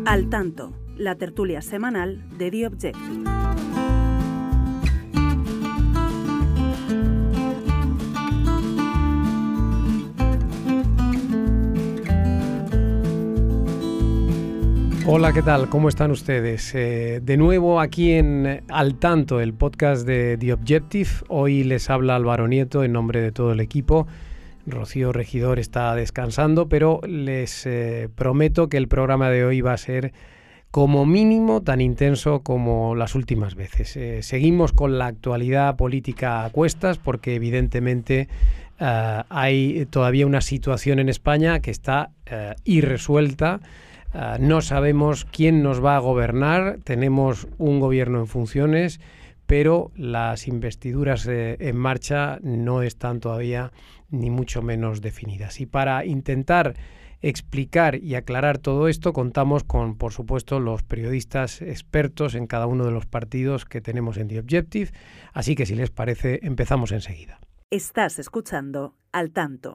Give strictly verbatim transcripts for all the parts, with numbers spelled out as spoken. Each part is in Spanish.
Al Tanto, la tertulia semanal de The Objective. Hola, ¿qué tal? ¿Cómo están ustedes? Eh, de nuevo aquí en Al Tanto, el podcast de The Objective. Hoy les habla Álvaro Nieto en nombre de todo el equipo. Rocío Regidor está descansando, pero les eh, prometo que el programa de hoy va a ser como mínimo tan intenso como las últimas veces. Eh, seguimos con la actualidad política a cuestas porque evidentemente uh, hay todavía una situación en España que está uh, irresuelta. Uh, no sabemos quién nos va a gobernar, tenemos un gobierno en funciones, pero las investiduras eh, en marcha no están todavía ni mucho menos definidas. Y para intentar explicar y aclarar todo esto, contamos con, por supuesto, los periodistas expertos en cada uno de los partidos que tenemos en The Objective. Así que, si les parece, empezamos enseguida. Estás escuchando Al Tanto.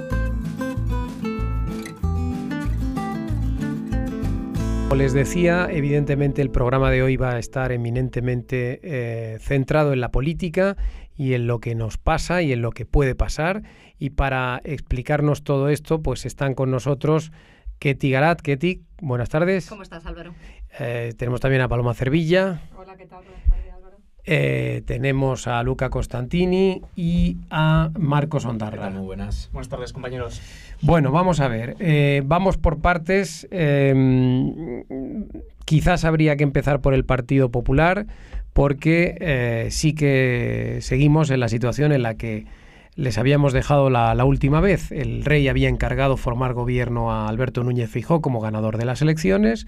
Como les decía, evidentemente el programa de hoy va a estar eminentemente eh, centrado en la política y en lo que nos pasa y en lo que puede pasar. Y para explicarnos todo esto, pues están con nosotros Ketty Garat. Ketty, buenas tardes. ¿Cómo estás, Álvaro? Eh, tenemos también a Paloma Cervilla. Hola, ¿qué tal? Buenas tardes, Álvaro. Eh, tenemos a Luca Costantini y a Marcos Ondarra. Muy buenas. Buenas tardes, compañeros. Bueno, vamos a ver. Eh, vamos por partes. Eh, quizás habría que empezar por el Partido Popular, porque eh, sí que seguimos en la situación en la que les habíamos dejado la, la última vez. El rey había encargado formar gobierno a Alberto Núñez Feijóo como ganador de las elecciones.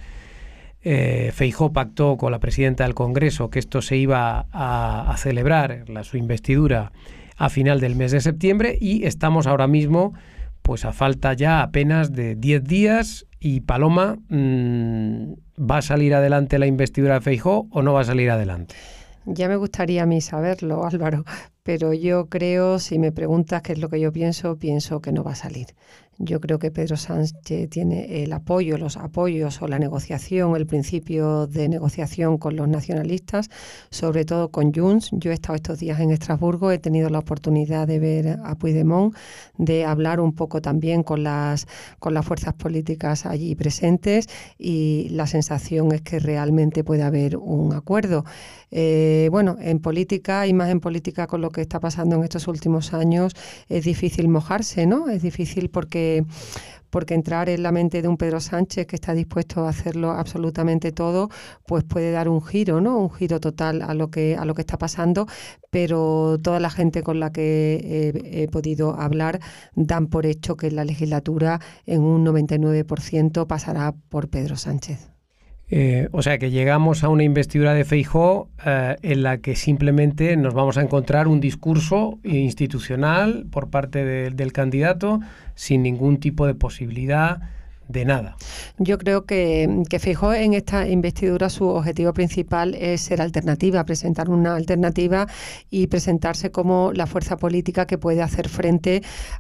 Eh, Feijóo pactó con la presidenta del Congreso que esto se iba a, a celebrar, la, su investidura, a final del mes de septiembre, y estamos ahora mismo pues a falta ya apenas de diez días. Y Paloma, mmm, ¿va a salir adelante la investidura de Feijóo o no va a salir adelante? Ya me gustaría a mí saberlo, Álvaro, pero yo creo, si me preguntas qué es lo que yo pienso, pienso que no va a salir. Yo creo que Pedro Sánchez tiene el apoyo, los apoyos o la negociación, el principio de negociación con los nacionalistas, sobre todo con Junts. Yo he estado estos días en Estrasburgo, he tenido la oportunidad de ver a Puigdemont, de hablar un poco también con las, con las fuerzas políticas allí presentes, y la sensación es que realmente puede haber un acuerdo. Eh, bueno, en política y más en política con lo que está pasando en estos últimos años es difícil mojarse, ¿no? Es difícil porque porque entrar en la mente de un Pedro Sánchez que está dispuesto a hacerlo absolutamente todo, pues puede dar un giro, ¿no? Un giro total a lo que a lo que está pasando, pero toda la gente con la que he, he podido hablar dan por hecho que la legislatura en un noventa y nueve por ciento pasará por Pedro Sánchez. Eh, o sea que llegamos a una investidura de Feijóo eh, en la que simplemente nos vamos a encontrar un discurso institucional por parte de, del candidato sin ningún tipo de posibilidad de nada. Yo creo que, que Feijóo en esta investidura su objetivo principal es ser alternativa, presentar una alternativa y presentarse como la fuerza política que puede hacer frente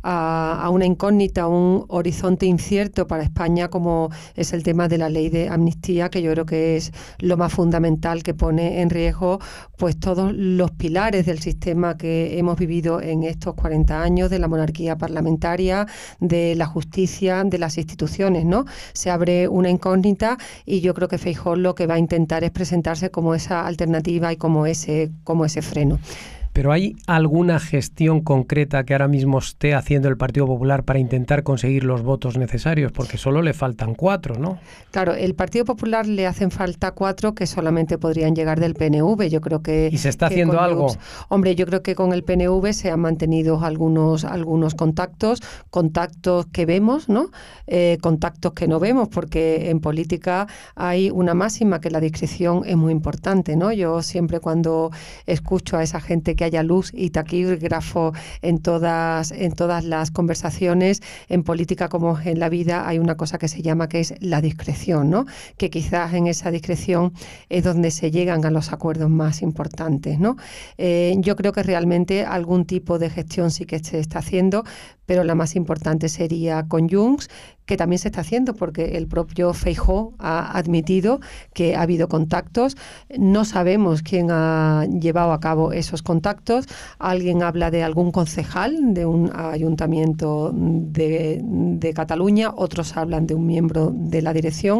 a, a una incógnita, a un horizonte incierto para España, como es el tema de la ley de amnistía, que yo creo que es lo más fundamental, que pone en riesgo pues todos los pilares del sistema que hemos vivido en estos cuarenta años, de la monarquía parlamentaria, de la justicia, de las instituciones, ¿no? Se abre una incógnita y yo creo que Feijóo lo que va a intentar es presentarse como esa alternativa y como ese, como ese freno. ¿Pero hay alguna gestión concreta que ahora mismo esté haciendo el Partido Popular para intentar conseguir los votos necesarios? Porque solo le faltan cuatro, ¿no? Claro, el Partido Popular le hacen falta cuatro que solamente podrían llegar del P N V. Yo creo que... ¿Y se está haciendo algo? Los, hombre, yo creo que con el P N V se han mantenido algunos, algunos contactos, contactos que vemos, ¿no? Eh, contactos que no vemos, porque en política hay una máxima que la discreción es muy importante, ¿no? Yo siempre cuando escucho a esa gente que haya luz y taquígrafo en todas, en todas las conversaciones, en política como en la vida hay una cosa que se llama que es la discreción, ¿no? Que quizás en esa discreción es donde se llegan a los acuerdos más importantes, ¿no? Eh, yo creo que realmente algún tipo de gestión sí que se está haciendo, pero la más importante sería con Junts, que también se está haciendo porque el propio Feijóo ha admitido que ha habido contactos. No sabemos quién ha llevado a cabo esos contactos. Alguien habla de algún concejal de un ayuntamiento de, de Cataluña, otros hablan de un miembro de la dirección.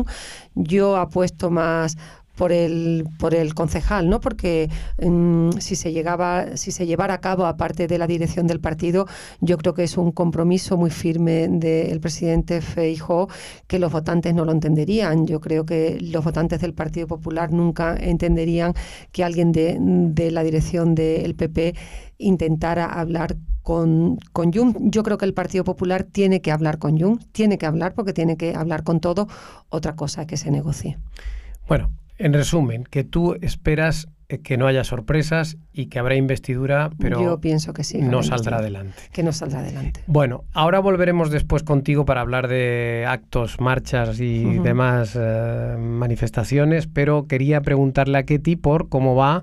Yo apuesto más por el por el concejal, ¿no? Porque um, si se llegaba si se llevara a cabo, aparte de la dirección del partido, yo creo que es un compromiso muy firme del presidente Feijóo, que los votantes no lo entenderían. Yo creo que los votantes del Partido Popular nunca entenderían que alguien de, de la dirección del P P intentara hablar con, con Junts. Yo creo que el Partido Popular tiene que hablar con Junts, tiene que hablar porque tiene que hablar con todo. Otra cosa es que se negocie. Bueno, en resumen, que tú esperas que no haya sorpresas y que habrá investidura, pero yo pienso que sí, no saldrá adelante. Que no saldrá adelante. Bueno, ahora volveremos después contigo para hablar de actos, marchas y uh-huh. demás eh, manifestaciones, pero quería preguntarle a Ketty por cómo va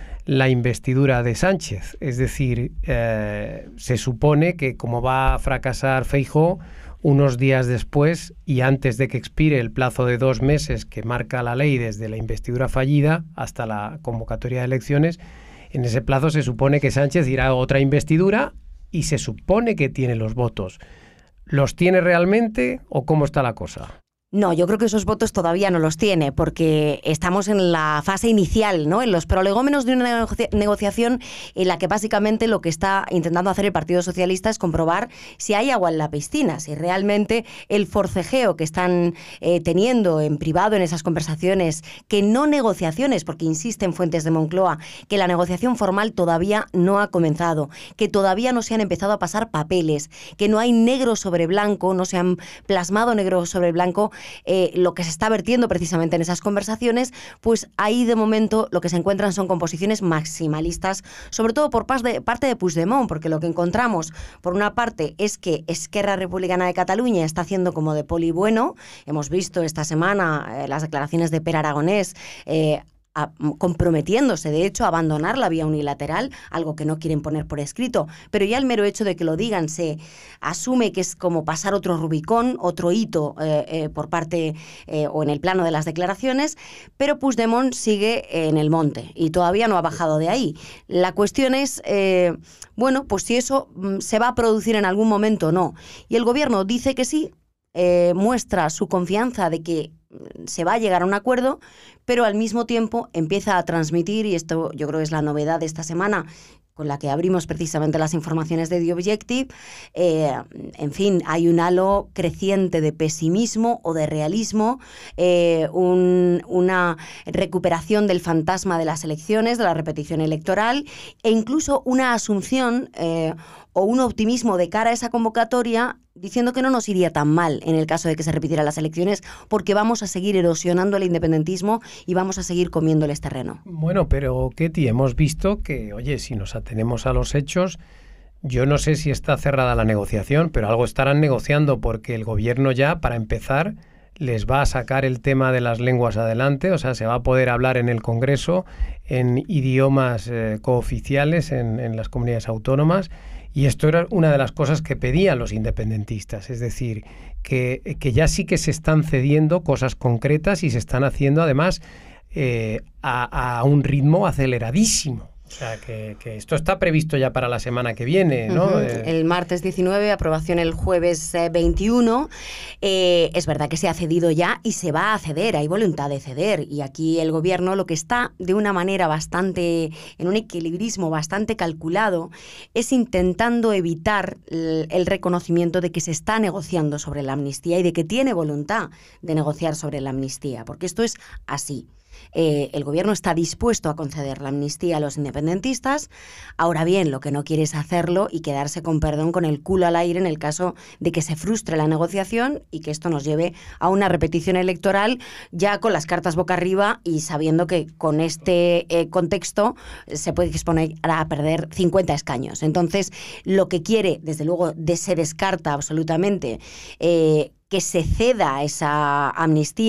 la investidura de Sánchez. Es decir, eh, se supone que como va a fracasar Feijóo, unos días después y antes de que expire el plazo de dos meses que marca la ley desde la investidura fallida hasta la convocatoria de elecciones, en ese plazo se supone que Sánchez irá a otra investidura y se supone que tiene los votos. ¿Los tiene realmente o cómo está la cosa? No, yo creo que esos votos todavía no los tiene, porque estamos en la fase inicial, ¿no? En los prolegómenos de una negocia- negociación en la que básicamente lo que está intentando hacer el Partido Socialista es comprobar si hay agua en la piscina, si realmente el forcejeo que están eh, teniendo en privado en esas conversaciones, que no negociaciones, porque insisten fuentes de Moncloa, que la negociación formal todavía no ha comenzado, que todavía no se han empezado a pasar papeles, que no hay negro sobre blanco, no se han plasmado negro sobre blanco Eh, lo que se está vertiendo precisamente en esas conversaciones, pues ahí de momento lo que se encuentran son composiciones maximalistas, sobre todo por de, parte de Puigdemont, porque lo que encontramos por una parte es que Esquerra Republicana de Cataluña está haciendo como de poli bueno. Hemos visto esta semana eh, las declaraciones de Pere Aragonés eh, A, comprometiéndose, de hecho, a abandonar la vía unilateral, algo que no quieren poner por escrito, pero ya el mero hecho de que lo digan se asume que es como pasar otro Rubicón, otro hito eh, eh, por parte eh, o en el plano de las declaraciones, pero Puigdemont sigue en el monte y todavía no ha bajado de ahí. La cuestión es, eh, bueno, pues si eso mm, se va a producir en algún momento o no. Y el gobierno dice que sí, eh, muestra su confianza de que se va a llegar a un acuerdo, pero al mismo tiempo empieza a transmitir, y esto yo creo que es la novedad de esta semana, con la que abrimos precisamente las informaciones de The Objective, eh, en fin, hay un halo creciente de pesimismo o de realismo, eh, un, una recuperación del fantasma de las elecciones, de la repetición electoral, e incluso una asunción eh, o un optimismo de cara a esa convocatoria, diciendo que no nos iría tan mal en el caso de que se repitieran las elecciones, porque vamos a seguir erosionando el independentismo y vamos a seguir comiéndoles terreno. Bueno, pero Ketty, hemos visto que, oye, si nos atenemos a los hechos, yo no sé si está cerrada la negociación, pero algo estarán negociando, porque el gobierno ya, para empezar, les va a sacar el tema de las lenguas adelante, o sea, se va a poder hablar en el Congreso en idiomas eh, cooficiales en, en las comunidades autónomas. Y esto era una de las cosas que pedían los independentistas, es decir, que, que ya sí que se están cediendo cosas concretas y se están haciendo además eh, a, a un ritmo aceleradísimo. O sea, que, que esto está previsto ya para la semana que viene, ¿no? Uh-huh. Eh... El martes diecinueve, aprobación el jueves eh, veintiuno. Eh, es verdad que se ha cedido ya y se va a ceder, hay voluntad de ceder. Y aquí el gobierno lo que está de una manera bastante, en un equilibrismo bastante calculado, es intentando evitar el, el reconocimiento de que se está negociando sobre la amnistía y de que tiene voluntad de negociar sobre la amnistía, porque esto es así. Eh, el gobierno está dispuesto a conceder la amnistía a los independentistas. Ahora bien, lo que no quiere es hacerlo y quedarse con perdón con el culo al aire en el caso de que se frustre la negociación y que esto nos lleve a una repetición electoral ya con las cartas boca arriba y sabiendo que con este eh, contexto se puede exponer a perder cincuenta escaños. Entonces, lo que quiere, desde luego, de, se descarta absolutamente eh, que se ceda esa amnistía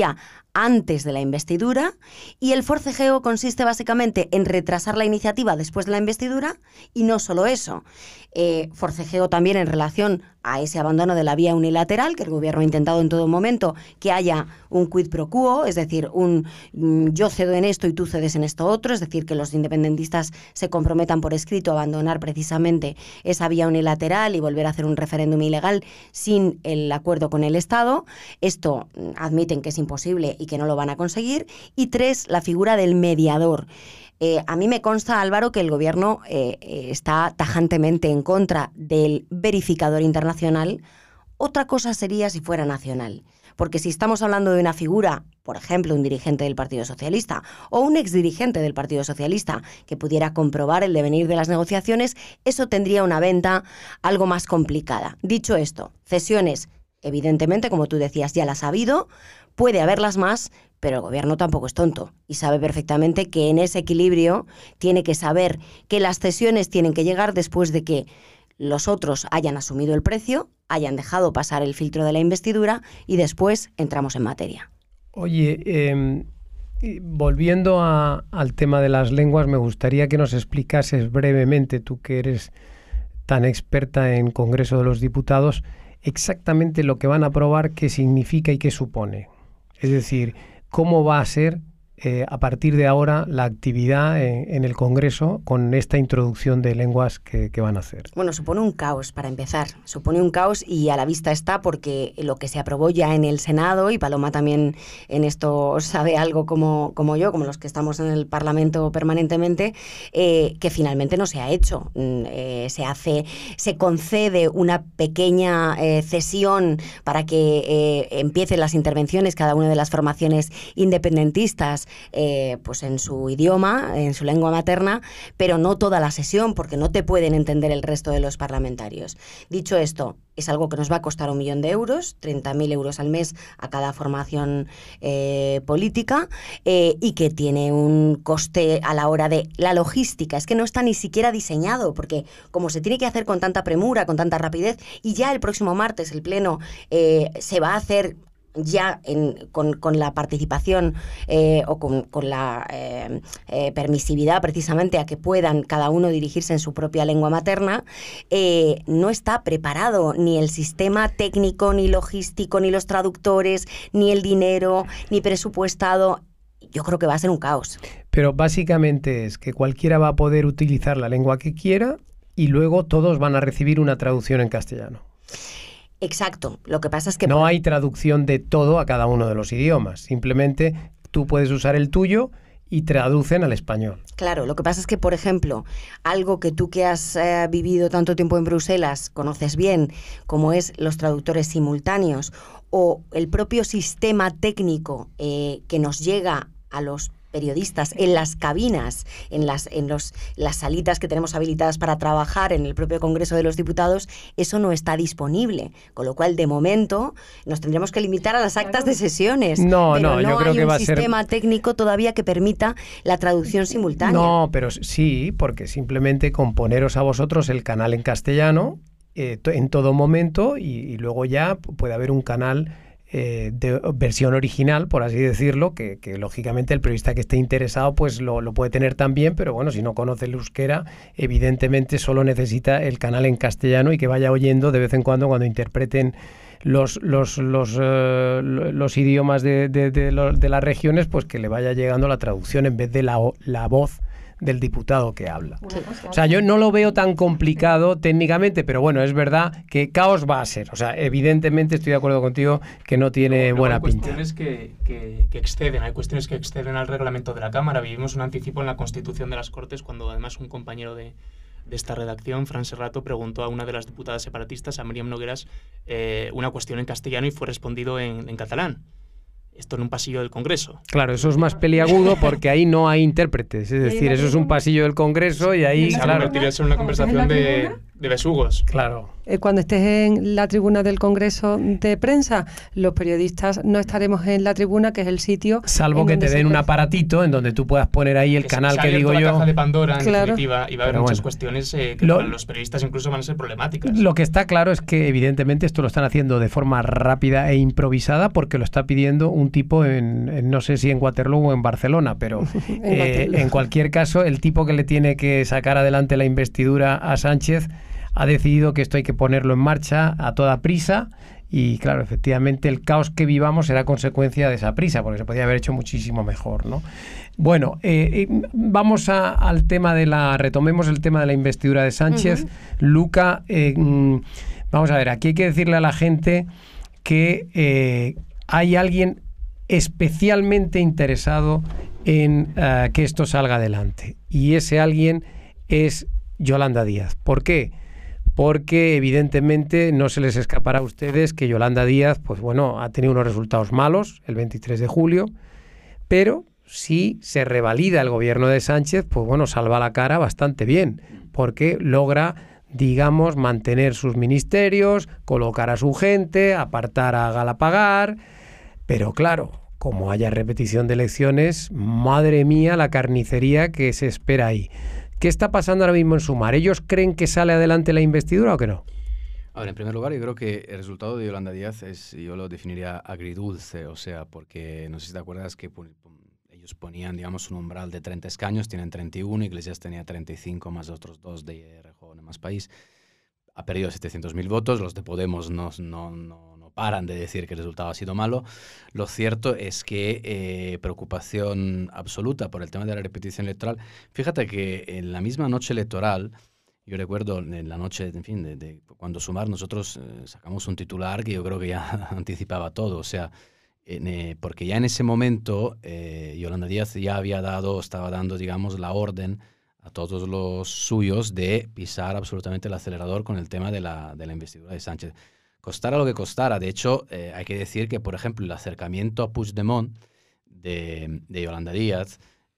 antes de la investidura, y el forcejeo consiste básicamente en retrasar la iniciativa después de la investidura, y no solo eso, eh, forcejeo también en relación a ese abandono de la vía unilateral, que el gobierno ha intentado en todo momento que haya un quid pro quo, es decir, un mm, yo cedo en esto y tú cedes en esto otro, es decir, que los independentistas se comprometan por escrito a abandonar precisamente esa vía unilateral y volver a hacer un referéndum ilegal sin el acuerdo con el Estado. Esto mm, admiten que es imposible y que no lo van a conseguir. Y tres, la figura del mediador. Eh, a mí me consta, Álvaro, que el gobierno eh, está tajantemente en contra del verificador internacional. Otra cosa sería si fuera nacional. Porque si estamos hablando de una figura, por ejemplo, un dirigente del Partido Socialista o un exdirigente del Partido Socialista que pudiera comprobar el devenir de las negociaciones, eso tendría una venta algo más complicada. Dicho esto, cesiones, evidentemente, como tú decías, ya las ha habido, puede haberlas más, pero el gobierno tampoco es tonto y sabe perfectamente que en ese equilibrio tiene que saber que las cesiones tienen que llegar después de que los otros hayan asumido el precio, hayan dejado pasar el filtro de la investidura y después entramos en materia. Oye, eh, volviendo a, al tema de las lenguas, me gustaría que nos explicases brevemente, tú que eres tan experta en Congreso de los Diputados, exactamente lo que van a aprobar, qué significa y qué supone. Es decir, cómo va a ser eh, a partir de ahora la actividad en, en el Congreso con esta introducción de lenguas que, que van a hacer. Bueno, supone un caos para empezar, supone un caos y a la vista está porque lo que se aprobó ya en el Senado, y Paloma también en esto sabe algo como, como yo, como los que estamos en el Parlamento permanentemente, eh, que finalmente no se ha hecho. Eh, se hace, se concede una pequeña eh, cesión para que eh, empiecen las intervenciones cada una de las formaciones independentistas Eh, pues en su idioma, en su lengua materna, pero no toda la sesión, porque no te pueden entender el resto de los parlamentarios. Dicho esto, es algo que nos va a costar un millón de euros, treinta mil euros al mes a cada formación eh, política, eh, y que tiene un coste a la hora de la logística. Es que no está ni siquiera diseñado, porque como se tiene que hacer con tanta premura, con tanta rapidez, y ya el próximo martes el Pleno eh, se va a hacer ya en, con, con la participación eh, o con, con la eh, eh, permisividad precisamente a que puedan cada uno dirigirse en su propia lengua materna, eh, no está preparado ni el sistema técnico, ni logístico, ni los traductores, ni el dinero, ni presupuestado. Yo creo que va a ser un caos. Pero básicamente es que cualquiera va a poder utilizar la lengua que quiera y luego todos van a recibir una traducción en castellano. Exacto. Lo que pasa es que... No hay traducción de todo a cada uno de los idiomas. Simplemente tú puedes usar el tuyo y traducen al español. Claro, lo que pasa es que, por ejemplo, algo que tú que has eh, vivido tanto tiempo en Bruselas conoces bien, como es los traductores simultáneos o el propio sistema técnico eh, que nos llega a los periodistas en las cabinas, en las en los las salitas que tenemos habilitadas para trabajar en el propio Congreso de los Diputados, eso no está disponible, con lo cual de momento nos tendremos que limitar a las actas de sesiones. No, pero no, no yo creo hay que un va a ser sistema técnico todavía que permita la traducción simultánea. No, pero sí, porque simplemente con poneros a vosotros el canal en castellano eh, en todo momento y, y luego ya puede haber un canal Eh, de versión original, por así decirlo, que, que lógicamente el periodista que esté interesado pues lo, lo puede tener también, pero bueno, si no conoce el euskera, evidentemente solo necesita el canal en castellano y que vaya oyendo de vez en cuando cuando interpreten los los los, uh, los idiomas de, de, de, de, de las regiones, pues que le vaya llegando la traducción en vez de la, la voz del diputado que habla. O sea, yo no lo veo tan complicado técnicamente, pero bueno, es verdad que caos va a ser. O sea, evidentemente estoy de acuerdo contigo que no tiene Luego, buena luego hay pinta. Hay cuestiones que, que, que exceden, hay cuestiones que exceden al reglamento de la Cámara. Vivimos un anticipo en la Constitución de las Cortes cuando además un compañero de, de esta redacción, Fran Serrato, preguntó a una de las diputadas separatistas, a Míriam Nogueras, eh, una cuestión en castellano y fue respondido en, en catalán. Esto en un pasillo del Congreso. Claro, eso es más peliagudo porque ahí no hay intérpretes. Es decir, eso es un pasillo del Congreso y ahí, Se claro. convertiría en una conversación de, de besugos. Claro. Eh, Cuando estés en la tribuna del Congreso de Prensa, los periodistas no estaremos en la tribuna, que es el sitio... Salvo en que donde te se den un puede- aparatito en donde tú puedas poner ahí el Que se- canal se ha que digo abierto la yo. caja de Pandora, en Claro. definitiva, y va a haber Pero muchas bueno. cuestiones eh, que Lo- para los periodistas incluso van a ser problemáticas. Lo que está claro es que evidentemente esto lo están haciendo de forma rápida e improvisada porque lo está pidiendo un tipo en, en no sé si en Waterloo o en Barcelona, pero En eh, Waterloo. en cualquier caso el tipo que le tiene que sacar adelante la investidura a Sánchez ha decidido que esto hay que ponerlo en marcha a toda prisa y claro, efectivamente el caos que vivamos será consecuencia de esa prisa porque se podía haber hecho muchísimo mejor, ¿no? Bueno, eh, eh, vamos a- al tema de la, retomemos el tema de la investidura de Sánchez. Ujú. Luca, eh, mm, vamos a ver, aquí hay que decirle a la gente que eh, hay alguien especialmente interesado en eh, que esto salga adelante y ese alguien es Yolanda Díaz. ¿Por qué? Porque evidentemente no se les escapará a ustedes que Yolanda Díaz, pues bueno, ha tenido unos resultados malos el veintitrés de julio, pero si se revalida el gobierno de Sánchez, pues bueno, salva la cara bastante bien, porque logra, digamos, mantener sus ministerios, colocar a su gente, apartar a Galapagar, pero claro, como haya repetición de elecciones, madre mía la carnicería que se espera ahí. ¿Qué está pasando ahora mismo en Sumar? ¿Ellos creen que sale adelante la investidura o que no? A ver, en primer lugar, yo creo que el resultado de Yolanda Díaz es, yo lo definiría agridulce, o sea, porque no sé si te acuerdas que pon- pon- ellos ponían, digamos, un umbral de treinta escaños, tienen treinta y uno, Iglesias tenía treinta y cinco, más otros dos de Rejón en Más País. Ha perdido setecientos mil votos, los de Podemos no, no, no, no paran de decir que el resultado ha sido malo. Lo cierto es que eh, preocupación absoluta por el tema de la repetición electoral. Fíjate que en la misma noche electoral, yo recuerdo en la noche, en fin, de, de cuando Sumar, nosotros eh, sacamos un titular que yo creo que ya anticipaba todo, o sea, en, eh, porque ya en ese momento eh, Yolanda Díaz ya había dado, estaba dando, digamos, la orden a todos los suyos de pisar absolutamente el acelerador con el tema de la, de la investidura de Sánchez. Costara lo que costara. De hecho, eh, hay que decir que, por ejemplo, el acercamiento a Puigdemont de, de Yolanda Díaz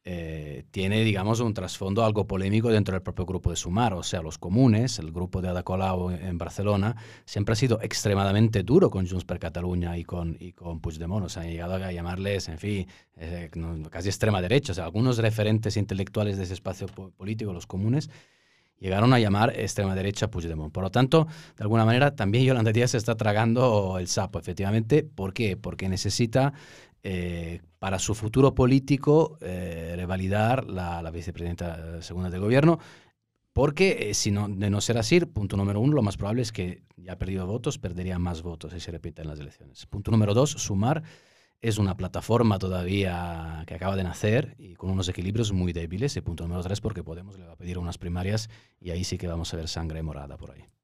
eh, tiene, digamos, un trasfondo algo polémico dentro del propio grupo de Sumar. O sea, los comunes, el grupo de Ada Colau en Barcelona, siempre ha sido extremadamente duro con Junts per Catalunya y con, y con Puigdemont. O sea, han llegado a llamarles, en fin, eh, no, casi extrema derecha. O sea, algunos referentes intelectuales de ese espacio po político, los comunes, llegaron a llamar extrema derecha a Puigdemont. Por lo tanto, de alguna manera, también Yolanda Díaz se está tragando el sapo, efectivamente. ¿Por qué? Porque necesita, eh, para su futuro político, eh, revalidar la, la vicepresidenta segunda del gobierno. Porque eh, si no, de no ser así, punto número uno, lo más probable es que ya ha perdido votos, perdería más votos si se repiten las elecciones. Punto número dos, Sumar es una plataforma todavía que acaba de nacer y con unos equilibrios muy débiles. Y punto número tres, porque Podemos le va a pedir unas primarias y ahí sí que vamos a ver sangre morada por ahí.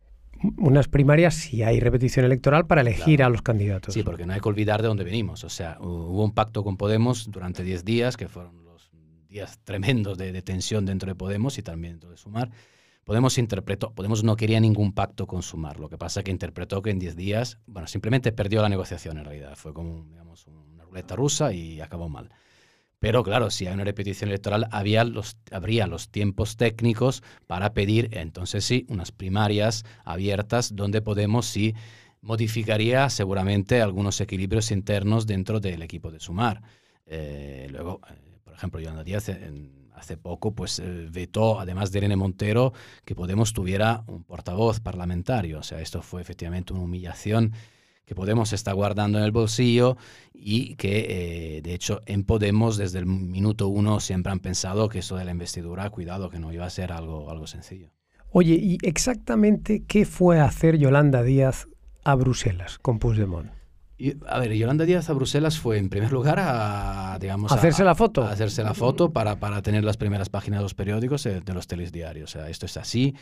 Unas primarias si hay repetición electoral para elegir Claro. a los candidatos. Sí, porque no hay que olvidar de dónde venimos. O sea, hubo un pacto con Podemos durante diez días, que fueron los días tremendos de, de tensión dentro de Podemos y también dentro de Sumar. Podemos interpretó, Podemos no quería ningún pacto con Sumar. Lo que pasa es que interpretó que en diez días, bueno, simplemente perdió la negociación en realidad. Fue como, digamos, una ruleta rusa y acabó mal. Pero claro, si hay una repetición electoral, había los, habría los tiempos técnicos para pedir, entonces sí, unas primarias abiertas donde Podemos sí modificaría seguramente algunos equilibrios internos dentro del equipo de Sumar. Eh, luego, eh, por ejemplo, Yolanda Díaz en, hace poco pues eh, vetó, además de Irene Montero, que Podemos tuviera un portavoz parlamentario. O sea, esto fue efectivamente una humillación que Podemos está guardando en el bolsillo y que, eh, de hecho, en Podemos desde el minuto uno siempre han pensado que eso de la investidura, cuidado, que no iba a ser algo, algo sencillo. Oye, ¿y exactamente qué fue a hacer Yolanda Díaz a Bruselas con Puigdemont? Y, a ver, Yolanda Díaz a Bruselas fue, en primer lugar, a, digamos... ¿Hacerse a, la foto? A hacerse la foto para, para tener las primeras páginas de los periódicos, eh, de los telediarios. O sea, esto es así.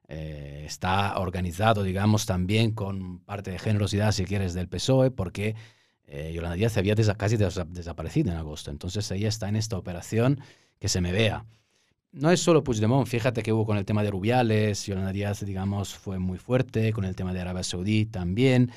Eh, está organizado, digamos, también con parte de generosidad, si quieres, del P S O E, porque eh, Yolanda Díaz había desa casi des desaparecido en agosto. Entonces ella está en esta operación que se me vea. No es solo Puigdemont, fíjate que hubo con el tema de Rubiales, Yolanda Díaz, digamos, fue muy fuerte, con el tema de Arabia Saudí también,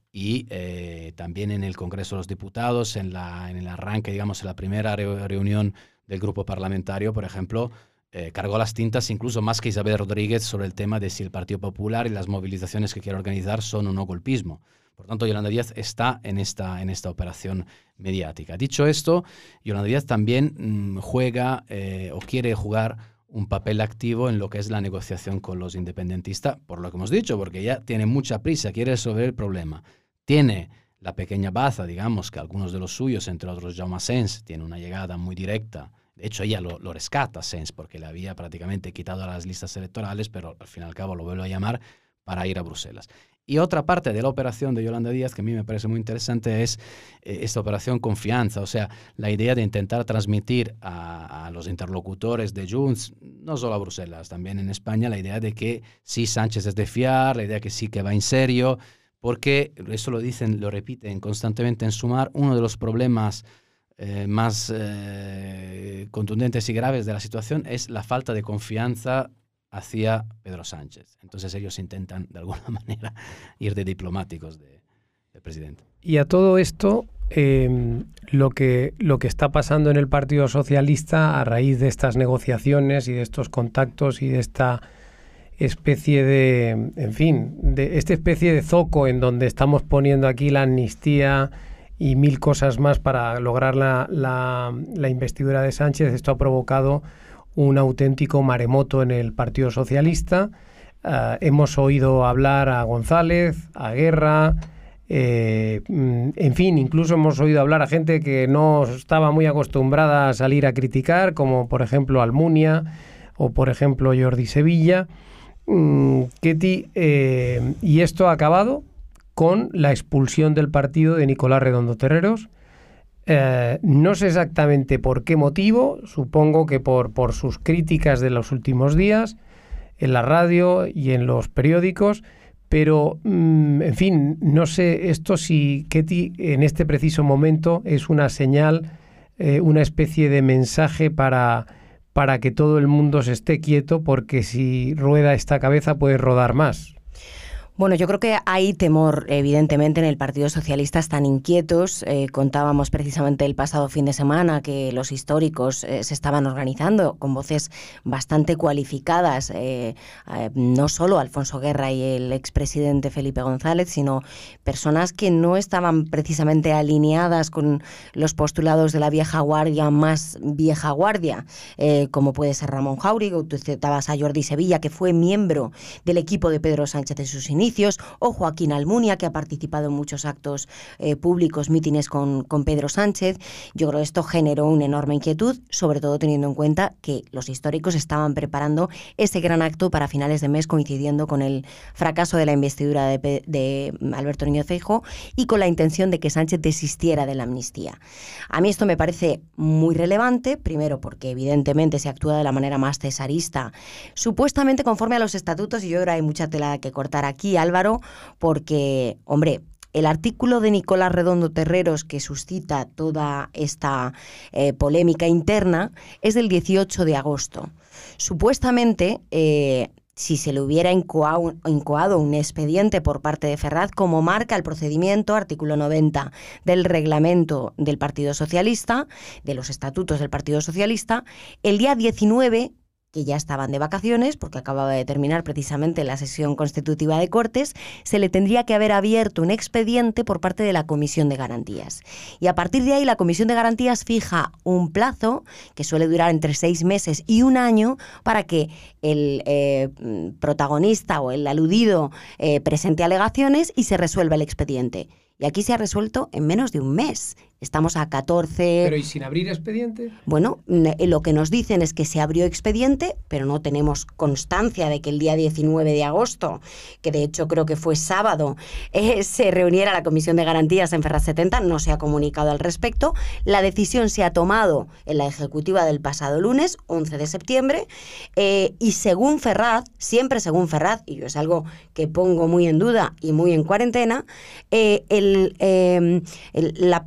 y eh, también en el Congreso de los Diputados, en, la, en el arranque, digamos, en la primera re reunión del grupo parlamentario, por ejemplo, eh, cargó las tintas incluso más que Isabel Rodríguez sobre el tema de si el Partido Popular y las movilizaciones que quiere organizar son o no golpismo. Por tanto, Yolanda Díaz está en esta, en esta operación mediática. Dicho esto, Yolanda Díaz también mmm, juega eh, o quiere jugar un papel activo en lo que es la negociación con los independentistas, por lo que hemos dicho, porque ella tiene mucha prisa, quiere resolver el problema. Tiene la pequeña baza, digamos, que algunos de los suyos, entre otros Jaume Asens, tiene una llegada muy directa. De hecho, ella lo, lo rescata, Asens, porque le había prácticamente quitado a las listas electorales, pero al fin y al cabo lo vuelve a llamar para ir a Bruselas. Y otra parte de la operación de Yolanda Díaz que a mí me parece muy interesante es eh, esta operación confianza, o sea, la idea de intentar transmitir a, a los interlocutores de Junts, no solo a Bruselas, también en España, la idea de que sí, Sánchez es de fiar, la idea que sí que va en serio, porque eso lo dicen, lo repiten constantemente en Sumar, uno de los problemas eh, más eh, contundentes y graves de la situación es la falta de confianza hacia Pedro Sánchez. Entonces ellos intentan, de alguna manera, ir de diplomáticos de, del presidente. Y a todo esto, eh, lo, que, lo que está pasando en el Partido Socialista a raíz de estas negociaciones y de estos contactos y de esta especie de, en fin, de esta especie de zoco en donde estamos poniendo aquí la amnistía y mil cosas más para lograr la, la, la investidura de Sánchez, esto ha provocado un auténtico maremoto en el Partido Socialista. Uh, hemos oído hablar a González, a Guerra, eh, en fin, incluso hemos oído hablar a gente que no estaba muy acostumbrada a salir a criticar, como por ejemplo Almunia o por ejemplo Jordi Sevilla. Mm, Ketty, eh, y esto ha acabado con la expulsión del partido de Nicolás Redondo Terreros. Eh, no sé exactamente por qué motivo, supongo que por, por sus críticas de los últimos días en la radio y en los periódicos, pero mmm, en fin, no sé esto si Ketty en este preciso momento es una señal, eh, una especie de mensaje para, para que todo el mundo se esté quieto, porque si rueda esta cabeza puede rodar más. Bueno, yo creo que hay temor, evidentemente, en el Partido Socialista. Están inquietos. Eh, contábamos precisamente el pasado fin de semana que los históricos eh, se estaban organizando con voces bastante cualificadas, eh, eh, no solo Alfonso Guerra y el expresidente Felipe González, sino personas que no estaban precisamente alineadas con los postulados de la vieja guardia más vieja guardia, eh, como puede ser Ramón Jáuregui. Tú citabas a Jordi Sevilla, que fue miembro del equipo de Pedro Sánchez en sus inicios, o Joaquín Almunia, que ha participado en muchos actos eh, públicos, mítines con, con Pedro Sánchez. Yo creo que esto generó una enorme inquietud, sobre todo teniendo en cuenta que los históricos estaban preparando ese gran acto para finales de mes, coincidiendo con el fracaso de la investidura de, de Alberto Núñez Feijóo y con la intención de que Sánchez desistiera de la amnistía. A mí esto me parece muy relevante, primero porque evidentemente se actúa de la manera más cesarista, supuestamente conforme a los estatutos, y yo creo que hay mucha tela que cortar aquí, Álvaro, porque, hombre, el artículo de Nicolás Redondo Terreros que suscita toda esta eh, polémica interna es del dieciocho de agosto. Supuestamente, eh, si se le hubiera incoado, incoado un expediente por parte de Ferraz, como marca el procedimiento, artículo noventa del reglamento del Partido Socialista, de los estatutos del Partido Socialista, el día diecinueve, que ya estaban de vacaciones, porque acababa de terminar precisamente la sesión constitutiva de Cortes, se le tendría que haber abierto un expediente por parte de la Comisión de Garantías. Y a partir de ahí la Comisión de Garantías fija un plazo, que suele durar entre seis meses y un año, para que el eh, protagonista o el aludido eh, presente alegaciones y se resuelva el expediente. Y aquí se ha resuelto en menos de un mes. Estamos a catorce... ¿Pero y sin abrir expediente? Bueno, lo que nos dicen es que se abrió expediente, pero no tenemos constancia de que el día diecinueve de agosto, que de hecho creo que fue sábado, eh, se reuniera la Comisión de Garantías en Ferraz setenta, no se ha comunicado al respecto. La decisión se ha tomado en la ejecutiva del pasado lunes, once de septiembre, eh, y según Ferraz, siempre según Ferraz, y yo es algo que pongo muy en duda y muy en cuarentena, eh, el, eh, el, la persona, la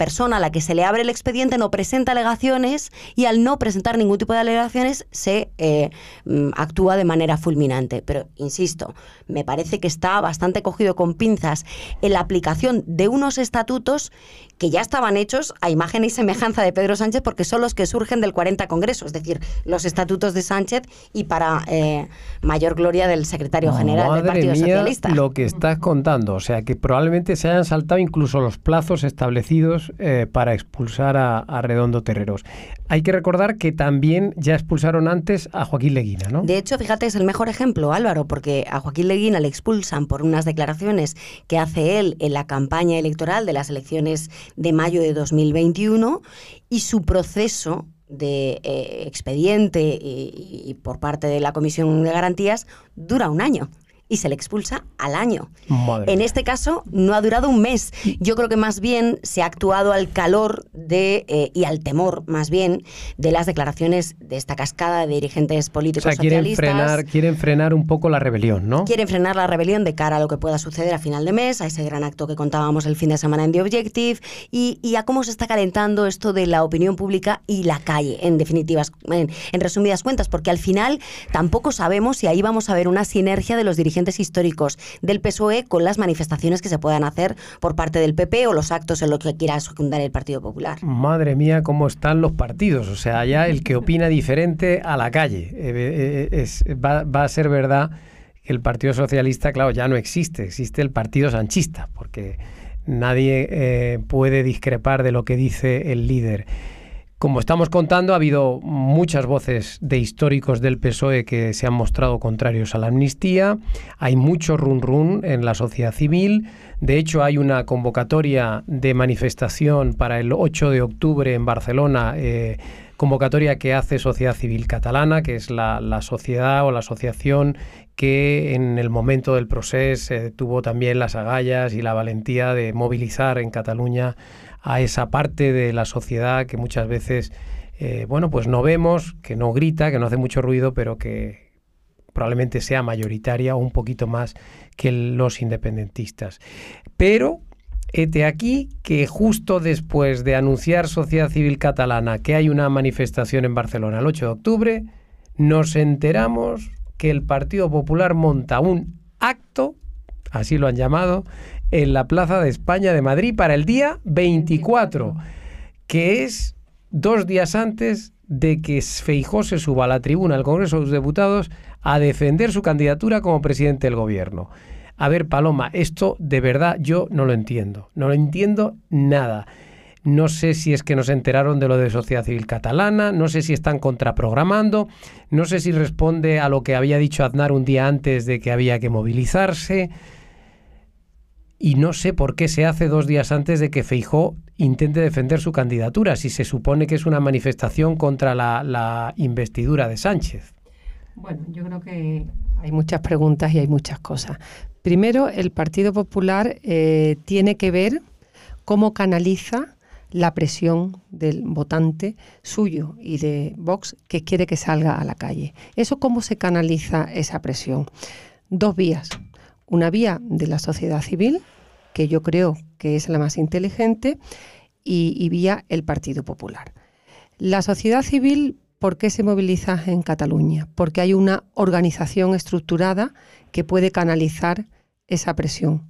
la que se le abre el expediente no presenta alegaciones y al no presentar ningún tipo de alegaciones se eh, actúa de manera fulminante. Pero, insisto, me parece que está bastante cogido con pinzas en la aplicación de unos estatutos que ya estaban hechos a imagen y semejanza de Pedro Sánchez, porque son los que surgen del cuarenta Congreso, es decir, los estatutos de Sánchez y para eh, mayor gloria del secretario general Madre del Partido mía, Socialista. Lo que estás contando, o sea que probablemente se hayan saltado incluso los plazos establecidos eh, para expulsar a, a Redondo Terreros. Hay que recordar que también ya expulsaron antes a Joaquín Leguina, ¿no? De hecho, fíjate, es el mejor ejemplo, Álvaro, porque a Joaquín Leguina le expulsan por unas declaraciones que hace él en la campaña electoral de las elecciones de mayo de dos mil veintiuno y su proceso de eh, expediente y, y por parte de la Comisión de Garantías dura un año. Y se le expulsa al año. Madre en mía. este caso no ha durado un mes. Yo creo que más bien se ha actuado al calor de eh, y al temor, más bien, de las declaraciones de esta cascada de dirigentes políticos O sea, quieren socialistas. frenar, quieren frenar un poco la rebelión, ¿no? Quieren frenar la rebelión de cara a lo que pueda suceder a final de mes, a ese gran acto que contábamos el fin de semana en The Objective, y, y a cómo se está calentando esto de la opinión pública y la calle, en definitivas, en, en resumidas cuentas, porque al final tampoco sabemos si ahí vamos a ver una sinergia de los dirigentes históricos del P S O E con las manifestaciones que se puedan hacer por parte del P P o los actos en los que quiera secundar el Partido Popular. Madre mía, cómo están los partidos. O sea, ya el que opina diferente a la calle. Eh, eh, es, va, va a ser verdad que el Partido Socialista, claro, ya no existe. Existe el Partido Sanchista, porque nadie eh, puede discrepar de lo que dice el líder. Como estamos contando, ha habido muchas voces de históricos del P S O E que se han mostrado contrarios a la amnistía. Hay mucho run run en la sociedad civil. De hecho, hay una convocatoria de manifestación para el ocho de octubre en Barcelona, eh, convocatoria que hace Sociedad Civil Catalana, que es la, la sociedad o la asociación que en el momento del procés eh, tuvo también las agallas y la valentía de movilizar en Cataluña a esa parte de la sociedad que muchas veces, eh, bueno, pues no vemos, que no grita, que no hace mucho ruido, pero que probablemente sea mayoritaria o un poquito más que los independentistas. Pero hete aquí que justo después de anunciar Sociedad Civil Catalana que hay una manifestación en Barcelona el ocho de octubre, nos enteramos que el Partido Popular monta un acto, así lo han llamado, en la Plaza de España de Madrid para el día veinticuatro, que es dos días antes de que Feijóo se suba a la tribuna del Congreso de los Diputados a defender su candidatura como presidente del gobierno. A ver, Paloma, esto de verdad yo no lo entiendo, no lo entiendo nada. No sé si es que nos enteraron de lo de Sociedad Civil Catalana, no sé si están contraprogramando, no sé si responde a lo que había dicho Aznar un día antes de que había que movilizarse. Y no sé por qué se hace dos días antes de que Feijóo intente defender su candidatura, si se supone que es una manifestación contra la, la investidura de Sánchez. Bueno, yo creo que hay muchas preguntas y hay muchas cosas. Primero, el Partido Popular eh, tiene que ver cómo canaliza la presión del votante suyo y de Vox que quiere que salga a la calle. ¿Eso cómo se canaliza esa presión? Dos vías. Una vía de la sociedad civil, que yo creo que es la más inteligente, y, y vía el Partido Popular. La sociedad civil, ¿por qué se moviliza en Cataluña? Porque hay una organización estructurada que puede canalizar esa presión.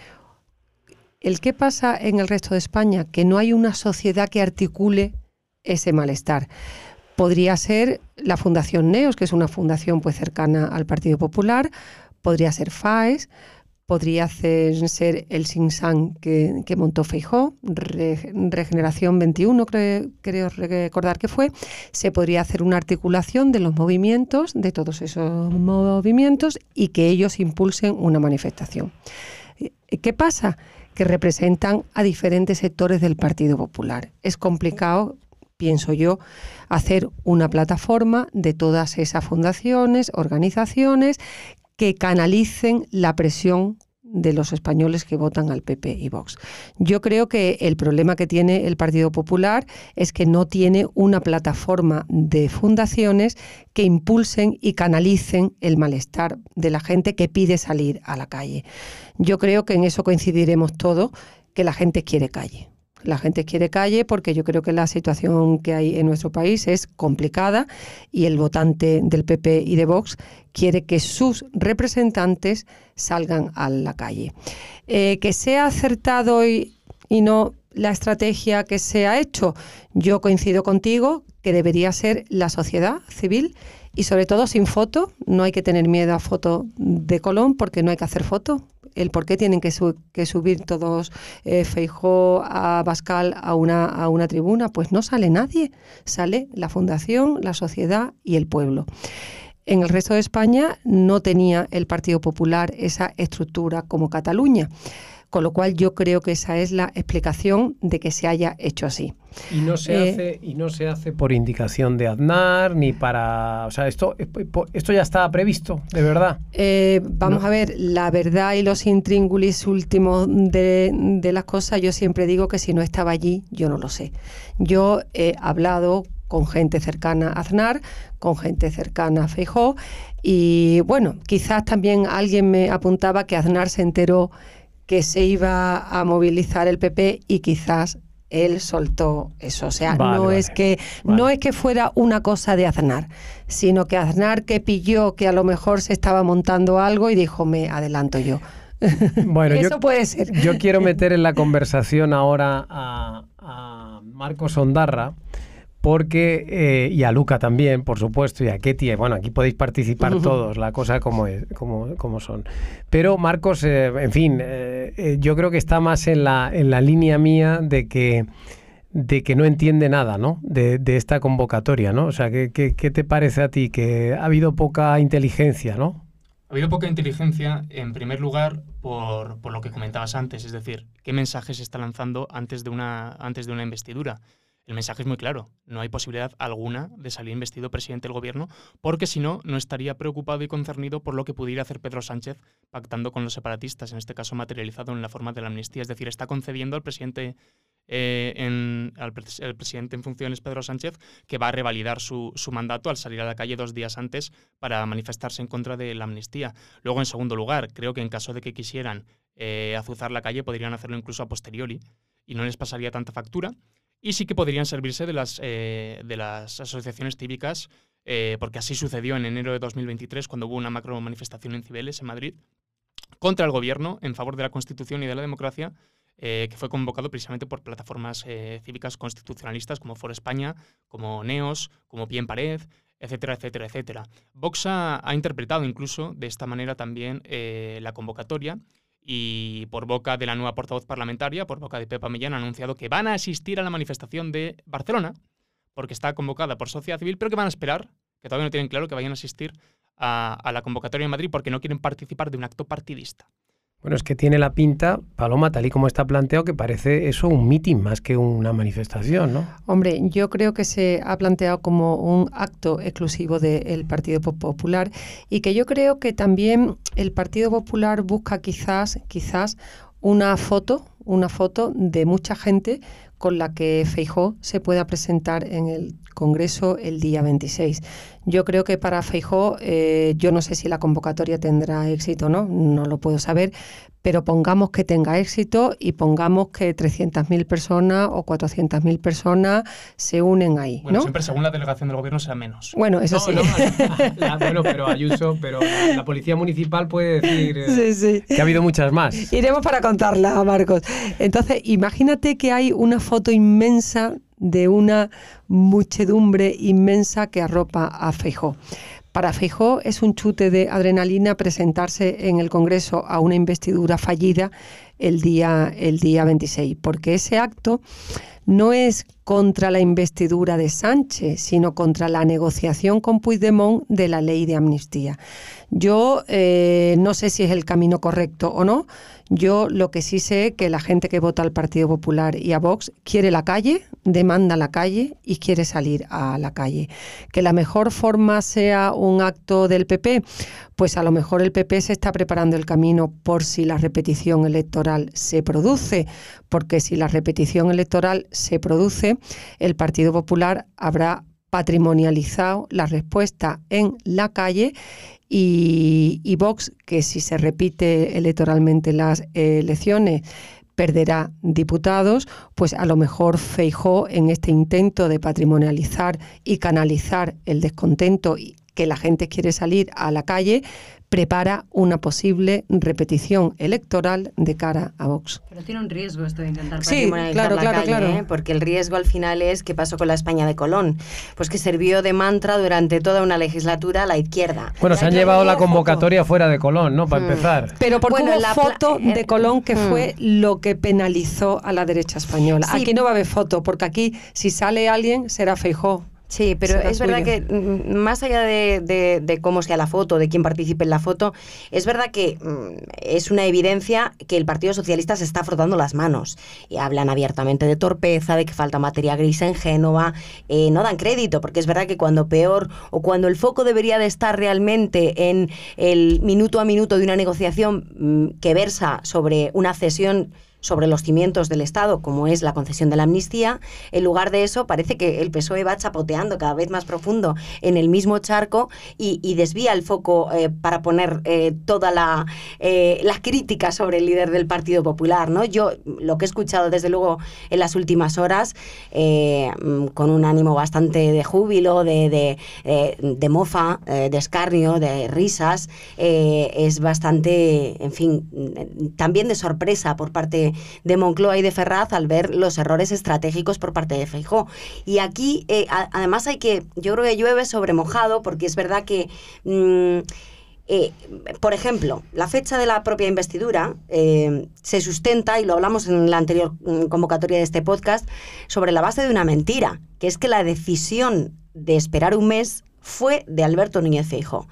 ¿El qué pasa en el resto de España? Que no hay una sociedad que articule ese malestar. Podría ser la Fundación Neos, que es una fundación pues cercana al Partido Popular, podría ser FAES, podría ser, ser el Sinsan que, que montó Feijóo, Re, Regeneración veintiuno, creo, creo recordar que fue. Se podría hacer una articulación de los movimientos, de todos esos movimientos, y que ellos impulsen una manifestación. ¿Qué pasa? Que representan a diferentes sectores del Partido Popular. Es complicado, pienso yo, hacer una plataforma de todas esas fundaciones, organizaciones, que canalicen la presión de los españoles que votan al P P y Vox. Yo creo que el problema que tiene el Partido Popular es que no tiene una plataforma de fundaciones que impulsen y canalicen el malestar de la gente que pide salir a la calle. Yo creo que en eso coincidiremos todos, que la gente quiere calle. la gente quiere calle porque yo creo que la situación que hay en nuestro país es complicada y el votante del P P y de Vox quiere que sus representantes salgan a la calle. Eh, que sea acertado y, y no la estrategia que se ha hecho, yo coincido contigo que debería ser la sociedad civil y sobre todo sin foto. No hay que tener miedo a foto de Colón porque no hay que hacer foto. El por qué tienen que, su que subir todos eh, Feijóo, a Abascal a una, a una tribuna, pues no sale nadie, sale la Fundación, la sociedad y el pueblo. En el resto de España no tenía el Partido Popular esa estructura como Cataluña, con lo cual yo creo que esa es la explicación de que se haya hecho así. Y no se eh, hace y no se hace por indicación de Aznar ni para, o sea, esto esto ya estaba previsto, de verdad. Eh, vamos no. a ver, la verdad y los intríngulis últimos de, de las cosas, yo siempre digo que si no estaba allí, yo no lo sé. Yo he hablado con gente cercana a Aznar, con gente cercana a Feijóo y bueno, quizás también alguien me apuntaba que Aznar se enteró que se iba a movilizar el P P y quizás él soltó eso. O sea, vale, no, vale, es que, vale. no es que fuera una cosa de Aznar, sino que Aznar que pilló que a lo mejor se estaba montando algo y dijo, me adelanto yo. Bueno, eso yo, puede ser. Yo quiero meter en la conversación ahora a, a Marcos Ondarra, porque, eh, y a Luca también, por supuesto, y a Ketty, bueno, aquí podéis participar uh-huh. todos, la cosa como es, como, como son. Pero Marcos, eh, en fin, eh, eh, yo creo que está más en la, en la línea mía de que, de que no entiende nada, ¿no? De, de esta convocatoria, ¿no? O sea, ¿qué, qué, qué te parece a ti? Que ha habido poca inteligencia, ¿no? Ha habido poca inteligencia, en primer lugar, por, por lo que comentabas antes, es decir, ¿qué mensaje se está lanzando antes de una, antes de una investidura? El mensaje es muy claro, no hay posibilidad alguna de salir investido presidente del gobierno, porque si no, no estaría preocupado y concernido por lo que pudiera hacer Pedro Sánchez pactando con los separatistas, en este caso materializado en la forma de la amnistía. Es decir, está concediendo al presidente, eh, en, al pre el presidente en funciones, Pedro Sánchez, que va a revalidar su, su mandato al salir a la calle dos días antes para manifestarse en contra de la amnistía. Luego, en segundo lugar, creo que en caso de que quisieran eh, azuzar la calle, podrían hacerlo incluso a posteriori y no les pasaría tanta factura. Y sí que podrían servirse de las, eh, de las asociaciones cívicas, eh, porque así sucedió en enero de dos mil veintitrés, cuando hubo una macro manifestación en Cibeles, en Madrid, contra el gobierno, en favor de la Constitución y de la democracia, eh, que fue convocado precisamente por plataformas eh, cívicas constitucionalistas como Foro España, como NEOS, como Pie en Pared, etcétera, etcétera, etcétera. Vox ha, ha interpretado incluso de esta manera también eh, la convocatoria, y por boca de la nueva portavoz parlamentaria, por boca de Pepa Millán, ha anunciado que van a asistir a la manifestación de Barcelona, porque está convocada por sociedad civil, pero que van a esperar, que todavía no tienen claro que vayan a asistir a, a la convocatoria en Madrid porque no quieren participar de un acto partidista. Bueno, es que tiene la pinta, Paloma, tal y como está planteado, que parece eso un mitin más que una manifestación, ¿no? Hombre, yo creo que se ha planteado como un acto exclusivo del Partido Popular y que yo creo que también el Partido Popular busca quizás, quizás una foto, una foto de mucha gente con la que Feijóo se pueda presentar en el Congreso el día veintiséis. Yo creo que para Feijóo, eh, yo no sé si la convocatoria tendrá éxito o no, no lo puedo saber, pero pongamos que tenga éxito y pongamos que trescientas mil personas o cuatrocientas mil personas se unen ahí, bueno, ¿no? Siempre según la delegación del gobierno será menos. Bueno, eso no, sí. No, la, la, bueno, pero Ayuso, pero la, la policía municipal puede decir eh, sí, sí. que ha habido muchas más. Iremos para contarla, Marcos. Entonces, imagínate que hay una foto inmensa de una muchedumbre inmensa que arropa a Feijóo. Para Feijóo es un chute de adrenalina presentarse en el Congreso a una investidura fallida el día, el día veintiséis, porque ese acto no es contra la investidura de Sánchez, sino contra la negociación con Puigdemont de la ley de amnistía. Yo eh, no sé si es el camino correcto o no. Yo lo que sí sé es que la gente que vota al Partido Popular y a Vox quiere la calle, demanda la calle y quiere salir a la calle. Que la mejor forma sea un acto del P P, pues a lo mejor el P P se está preparando el camino por si la repetición electoral se produce, porque si la repetición electoral se produce, el Partido Popular habrá patrimonializado la respuesta en la calle y, y Vox, que si se repite electoralmente las eh, elecciones, perderá diputados, pues a lo mejor Feijóo, en este intento de patrimonializar y canalizar el descontento y que la gente quiere salir a la calle, prepara una posible repetición electoral de cara a Vox. Pero tiene un riesgo esto de intentar Sí, patrimonializar claro, la claro, calle, claro. ¿eh? Porque el riesgo al final es ¿qué pasó con la España de Colón? Pues que sirvió de mantra durante toda una legislatura a la izquierda. Bueno, se han llevado la convocatoria fuera de Colón, ¿no? Para Hmm. empezar. Pero porque Bueno, hubo la foto pla- de Colón que Mm. fue lo que penalizó a la derecha española. Sí. Aquí no va a haber foto, porque aquí si sale alguien será Feijóo. Sí, pero Será es verdad suyo. que mm, más allá de, de- de cómo sea la foto, de quién participe en la foto, es verdad que mm, es una evidencia que el Partido Socialista se está frotando las manos. Y hablan abiertamente de torpeza, de que falta materia gris en Génova, eh, no dan crédito, porque es verdad que cuando peor o cuando el foco debería de estar realmente en el minuto a minuto de una negociación mm, que versa sobre una cesión sobre los cimientos del Estado, como es la concesión de la amnistía, en lugar de eso parece que el P S O E va chapoteando cada vez más profundo en el mismo charco y, y desvía el foco eh, para poner eh, toda la, eh, la crítica sobre el líder del Partido Popular, ¿no? Yo lo que he escuchado desde luego en las últimas horas, eh, con un ánimo bastante de júbilo, de, de, eh, de mofa, eh, de escarnio, de risas, eh, es bastante, en fin, también de sorpresa por parte de Moncloa y de Ferraz al ver los errores estratégicos por parte de Feijóo. Y aquí, eh, a, además, hay que, yo creo que llueve sobre mojado, porque es verdad que, mmm, eh, por ejemplo, la fecha de la propia investidura eh, se sustenta, y lo hablamos en la anterior mm, convocatoria de este podcast, sobre la base de una mentira, que es que la decisión de esperar un mes fue de Alberto Núñez Feijóo.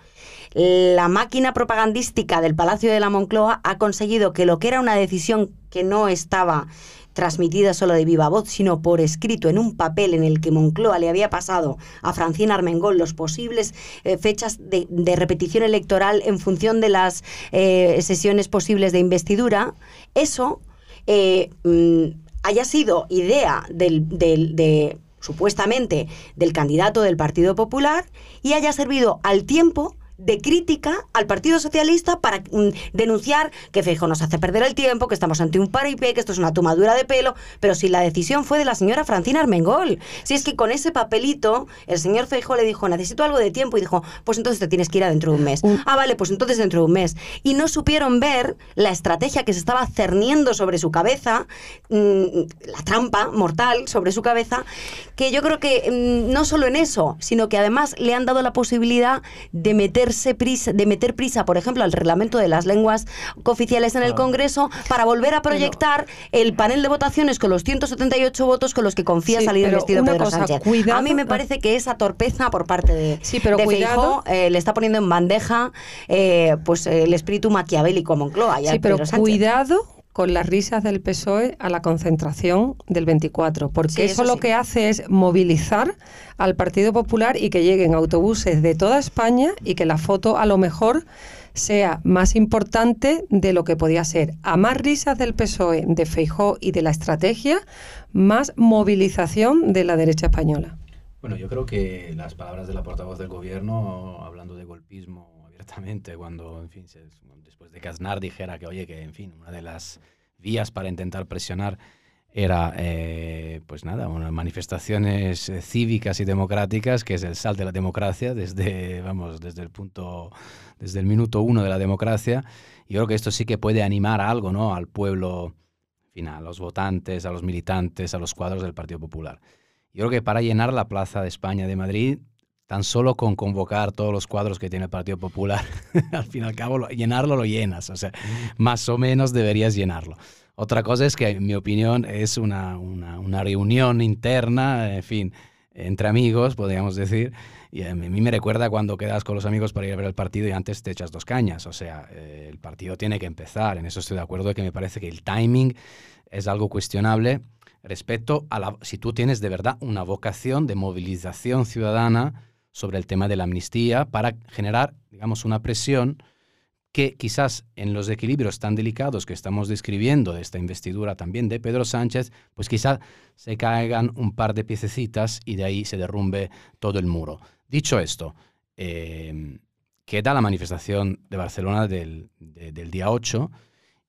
La máquina propagandística del Palacio de la Moncloa ha conseguido que lo que era una decisión que no estaba transmitida solo de viva voz, sino por escrito en un papel en el que Moncloa le había pasado a Francina Armengol los posibles eh, fechas de, de repetición electoral en función de las eh, sesiones posibles de investidura, eso eh, mm, haya sido idea del, del, de, supuestamente del candidato del Partido Popular y haya servido al tiempo de crítica al Partido Socialista para mm, denunciar que Feijóo nos hace perder el tiempo, que estamos ante un paripé, que esto es una tomadura de pelo, pero si la decisión fue de la señora Francina Armengol. Si es que con ese papelito el señor Feijóo le dijo, necesito algo de tiempo, y dijo, pues entonces te tienes que ir a dentro de un mes. Ah, vale, pues entonces dentro de un mes. Y no supieron ver la estrategia que se estaba cerniendo sobre su cabeza, mmm, la trampa mortal sobre su cabeza, que yo creo que mmm, no solo en eso, sino que además le han dado la posibilidad de meter Prisa, de meter prisa, por ejemplo, al reglamento de las lenguas cooficiales en el Congreso para volver a proyectar pero, el panel de votaciones con los ciento setenta y ocho votos con los que confía sí, salir investido Pedro cosa, Sánchez. Cuidado, a mí me parece que esa torpeza por parte de, sí, pero de Feijóo eh, le está poniendo en bandeja eh, pues el espíritu maquiavélico Moncloa. Sí, pero Pedro cuidado con las risas del P S O E a la concentración del veinticuatro, porque sí, eso, eso lo sí. que hace es movilizar al Partido Popular y que lleguen autobuses de toda España y que la foto a lo mejor sea más importante de lo que podía ser. A más risas del P S O E, de Feijóo y de la estrategia, más movilización de la derecha española. Bueno, yo creo que las palabras de la portavoz del gobierno, hablando de golpismo abiertamente, cuando, en fin, se, después de que Aznar dijera que, oye, que, en fin, una de las vías para intentar presionar era, eh, pues nada, unas manifestaciones eh, cívicas y democráticas, que es el sal de la democracia, desde, vamos, desde el punto, desde el minuto uno de la democracia. Y yo creo que esto sí que puede animar a algo, ¿no?, al pueblo, en fin, a los votantes, a los militantes, a los cuadros del Partido Popular. Yo creo que para llenar la Plaza de España de Madrid, tan solo con convocar todos los cuadros que tiene el Partido Popular, al fin y al cabo, lo, llenarlo lo llenas, o sea, más o menos deberías llenarlo. Otra cosa es que, en mi opinión, es una, una, una reunión interna, en fin, entre amigos, podríamos decir, y a mí me recuerda cuando quedas con los amigos para ir a ver el partido y antes te echas dos cañas, o sea, eh, el partido tiene que empezar, en eso estoy de acuerdo, que me parece que el timing es algo cuestionable respecto a la, si tú tienes de verdad una vocación de movilización ciudadana sobre el tema de la amnistía para generar, digamos, una presión que quizás en los equilibrios tan delicados que estamos describiendo de esta investidura también de Pedro Sánchez, pues quizás se caigan un par de piececitas y de ahí se derrumbe todo el muro. Dicho esto, eh, queda la manifestación de Barcelona del, de, del día ocho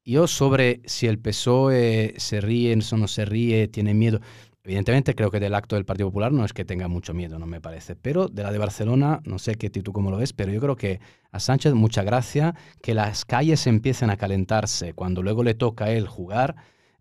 yo sobre si el P S O E se ríe o no se ríe, tiene miedo. Evidentemente creo que del acto del Partido Popular no es que tenga mucho miedo, no me parece. Pero de la de Barcelona, no sé qué tú cómo lo ves, pero yo creo que a Sánchez mucha gracia que las calles empiecen a calentarse cuando luego le toca a él jugar,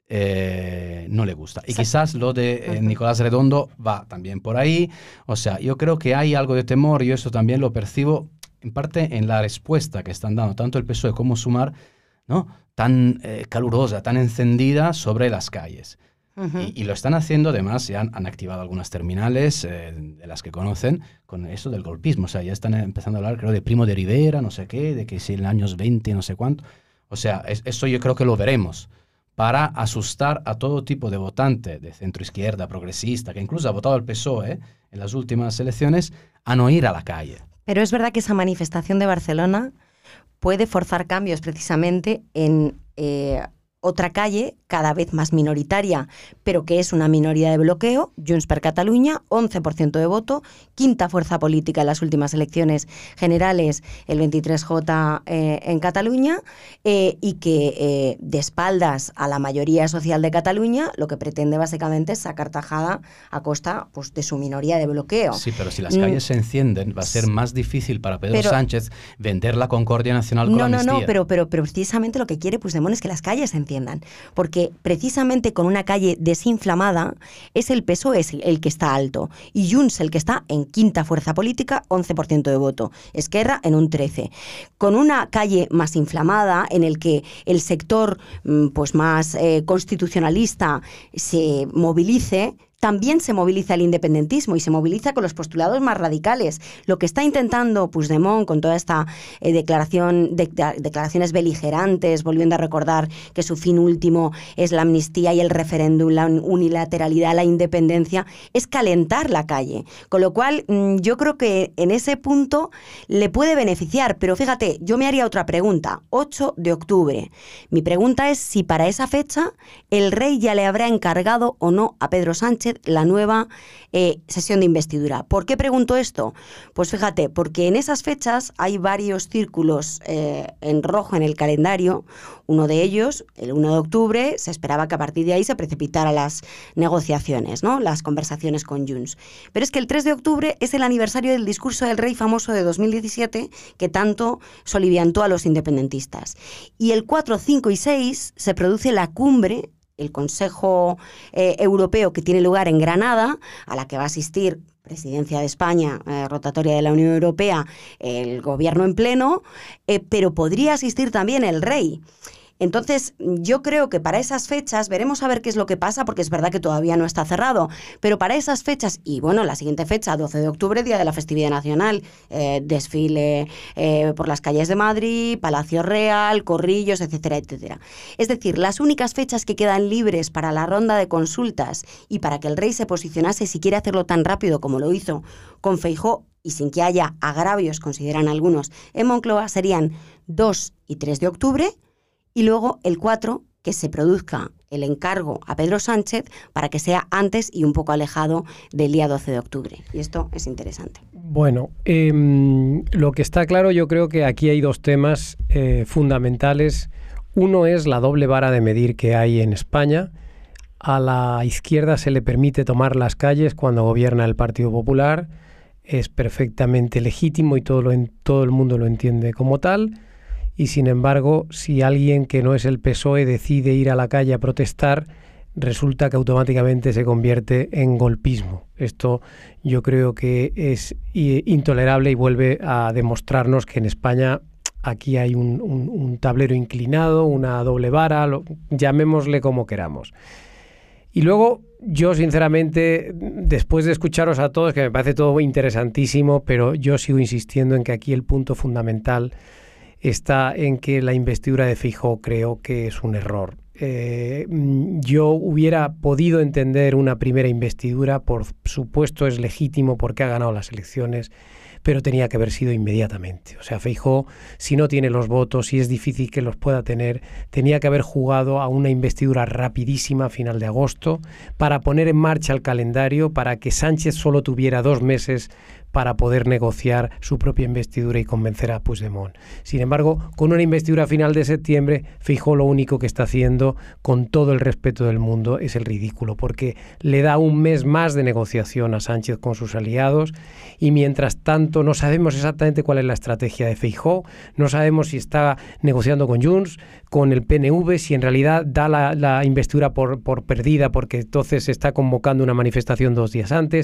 eh, no le gusta. Y quizás lo de eh, Nicolás Redondo va también por ahí. O sea, yo creo que hay algo de temor, yo eso también lo percibo en parte en la respuesta que están dando tanto el P S O E como Sumar, ¿no? Tan eh, calurosa, tan encendida sobre las calles. Uh-huh. Y, y lo están haciendo, además, ya han, han activado algunas terminales eh, de las que conocen con eso del golpismo. O sea, ya están empezando a hablar, creo, de Primo de Rivera, no sé qué, de que si en los años veinte, no sé cuánto. O sea, es, eso yo creo que lo veremos para asustar a todo tipo de votante de centro-izquierda, progresista, que incluso ha votado al P S O E eh, en las últimas elecciones, a no ir a la calle. Pero es verdad que esa manifestación de Barcelona puede forzar cambios precisamente en eh, otra calle cada vez más minoritaria, pero que es una minoría de bloqueo, Junts per Catalunya, once por ciento de voto, quinta fuerza política en las últimas elecciones generales, el veintitrés J eh, en Cataluña, eh, y que eh, de espaldas a la mayoría social de Cataluña lo que pretende básicamente es sacar tajada a costa pues, de su minoría de bloqueo. Sí, pero si las calles mm. se encienden, va a ser más difícil para Pedro pero, Sánchez vender la concordia nacional con no, la amnistía. No, no, pero, pero, pero precisamente lo que quiere Puigdemont es que las calles se enciendan, porque precisamente con una calle desinflamada es el P S O E el que está alto y Junts el que está en quinta fuerza política, once por ciento de voto, Esquerra en un trece. Con una calle más inflamada en el que el sector pues más eh, constitucionalista se movilice, también se moviliza el independentismo y se moviliza con los postulados más radicales. Lo que está intentando Puigdemont con toda esta eh, declaración, de, de, declaraciones beligerantes, volviendo a recordar que su fin último es la amnistía y el referéndum, la unilateralidad, la independencia, es calentar la calle. Con lo cual, mmm, yo creo que en ese punto le puede beneficiar. Pero fíjate, yo me haría otra pregunta. ocho de octubre. Mi pregunta es si para esa fecha el rey ya le habrá encargado o no a Pedro Sánchez la nueva eh, sesión de investidura. ¿Por qué pregunto esto? Pues fíjate, porque en esas fechas hay varios círculos eh, en rojo en el calendario. Uno de ellos, el uno de octubre, se esperaba que a partir de ahí se precipitaran las negociaciones, ¿no? Las conversaciones con Junts. Pero es que el tres de octubre es el aniversario del discurso del rey famoso de dos mil diecisiete que tanto soliviantó a los independentistas. Y el cuatro, cinco y seis se produce la cumbre, el Consejo eh, Europeo que tiene lugar en Granada, a la que va a asistir Presidencia de España, eh, rotatoria de la Unión Europea, el gobierno en pleno, eh, pero podría asistir también el rey. Entonces, yo creo que para esas fechas, veremos a ver qué es lo que pasa, porque es verdad que todavía no está cerrado, pero para esas fechas, y bueno, la siguiente fecha, doce de octubre, Día de la Festividad Nacional, eh, desfile eh, por las calles de Madrid, Palacio Real, Corrillos, etcétera, etcétera. Es decir, las únicas fechas que quedan libres para la ronda de consultas y para que el rey se posicionase, si quiere hacerlo tan rápido como lo hizo con Feijóo, y sin que haya agravios, consideran algunos, en Moncloa, serían dos y tres de octubre, y luego el cuatro, que se produzca el encargo a Pedro Sánchez para que sea antes y un poco alejado del día doce de octubre. Y esto es interesante. Bueno, eh, lo que está claro, yo creo que aquí hay dos temas eh, fundamentales. Uno es la doble vara de medir que hay en España. A la izquierda se le permite tomar las calles cuando gobierna el Partido Popular. Es perfectamente legítimo y todo, lo, todo el mundo lo entiende como tal. Y sin embargo, si alguien que no es el P S O E decide ir a la calle a protestar, resulta que automáticamente se convierte en golpismo. Esto yo creo que es intolerable y vuelve a demostrarnos que en España aquí hay un, un, un tablero inclinado, una doble vara, lo, llamémosle como queramos. Y luego, yo sinceramente, después de escucharos a todos, que me parece todo interesantísimo, pero yo sigo insistiendo en que aquí el punto fundamental está en que la investidura de Feijóo creo que es un error. Eh, yo hubiera podido entender una primera investidura, por supuesto es legítimo porque ha ganado las elecciones, pero tenía que haber sido inmediatamente. O sea, Feijóo, si no tiene los votos, si es difícil que los pueda tener, tenía que haber jugado a una investidura rapidísima a final de agosto para poner en marcha el calendario, para que Sánchez solo tuviera dos meses para poder negociar su propia investidura y convencer a Puigdemont. Sin embargo, con una investidura final de septiembre, Feijóo lo único que está haciendo, con todo el respeto del mundo, es el ridículo, porque le da un mes más de negociación a Sánchez con sus aliados y mientras tanto no sabemos exactamente cuál es la estrategia de Feijóo, no sabemos si está negociando con Junts, con el P N V, si en realidad da la, la investidura por, por perdida porque entonces se está convocando una manifestación dos días antes.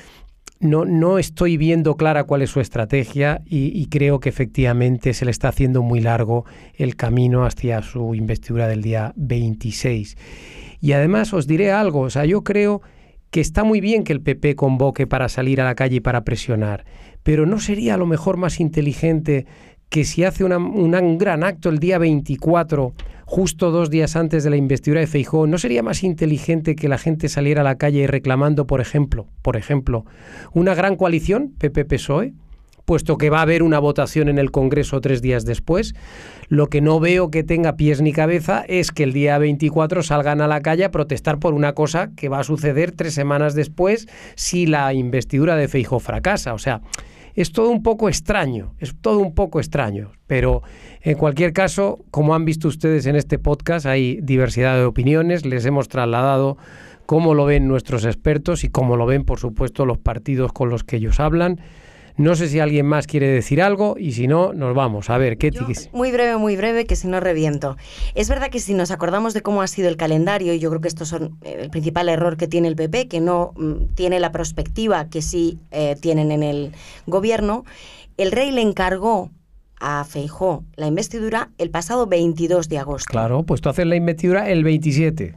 No, no estoy viendo clara cuál es su estrategia y, y creo que efectivamente se le está haciendo muy largo el camino hacia su investidura del día veintiséis. Y además os diré algo, o sea, yo creo que está muy bien que el P P convoque para salir a la calle y para presionar, pero ¿no sería a lo mejor más inteligente que si hace una, una, un gran acto el día veinticuatro, justo dos días antes de la investidura de Feijóo, ¿no sería más inteligente que la gente saliera a la calle reclamando, por ejemplo, por ejemplo, una gran coalición P P P S O E, puesto que va a haber una votación en el Congreso tres días después? Lo que no veo que tenga pies ni cabeza es que el día veinticuatro salgan a la calle a protestar por una cosa que va a suceder tres semanas después si la investidura de Feijóo fracasa. O sea, es todo un poco extraño, es todo un poco extraño, pero en cualquier caso, como han visto ustedes en este podcast, hay diversidad de opiniones, les hemos trasladado cómo lo ven nuestros expertos y cómo lo ven, por supuesto, los partidos con los que ellos hablan. No sé si alguien más quiere decir algo y si no, nos vamos. A ver, ¿qué Yo, tienes? Muy breve, muy breve, que si no reviento. Es verdad que si nos acordamos de cómo ha sido el calendario, y yo creo que estos son el principal error que tiene el P P, que no mm, tiene la perspectiva que sí eh, tienen en el gobierno, el rey le encargó a Feijóo la investidura el pasado veintidós de agosto. Claro, pues tú haces la investidura el veintisiete.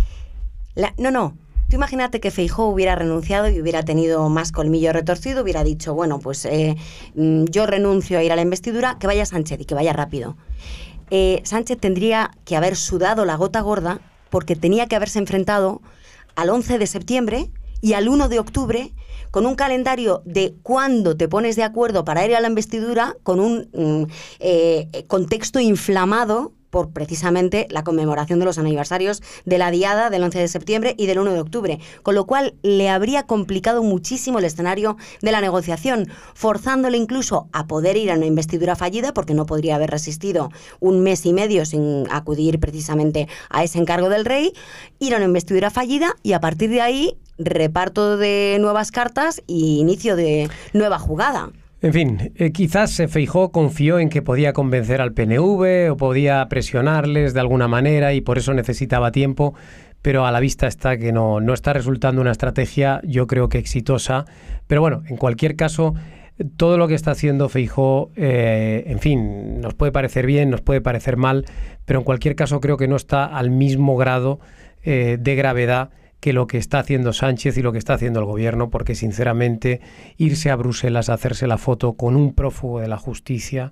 La, no, no. Tú imagínate que Feijóo hubiera renunciado y hubiera tenido más colmillo retorcido, hubiera dicho, bueno, pues eh, yo renuncio a ir a la investidura, que vaya Sánchez y que vaya rápido. Eh, Sánchez tendría que haber sudado la gota gorda porque tenía que haberse enfrentado al once de septiembre y al uno de octubre con un calendario de cuándo te pones de acuerdo para ir a la investidura, con un mm, eh, contexto inflamado por precisamente la conmemoración de los aniversarios de la diada del once de septiembre y del uno de octubre, con lo cual le habría complicado muchísimo el escenario de la negociación, forzándole incluso a poder ir a una investidura fallida, porque no podría haber resistido un mes y medio sin acudir precisamente a ese encargo del rey, ir a una investidura fallida y a partir de ahí reparto de nuevas cartas y inicio de nueva jugada. En fin, eh, quizás Feijóo confió en que podía convencer al P N V o podía presionarles de alguna manera y por eso necesitaba tiempo, pero a la vista está que no, no está resultando una estrategia, yo creo que exitosa. Pero bueno, en cualquier caso, todo lo que está haciendo Feijóo, eh, en fin, nos puede parecer bien, nos puede parecer mal, pero en cualquier caso creo que no está al mismo grado eh, de gravedad que lo que está haciendo Sánchez y lo que está haciendo el gobierno, porque sinceramente irse a Bruselas a hacerse la foto con un prófugo de la justicia,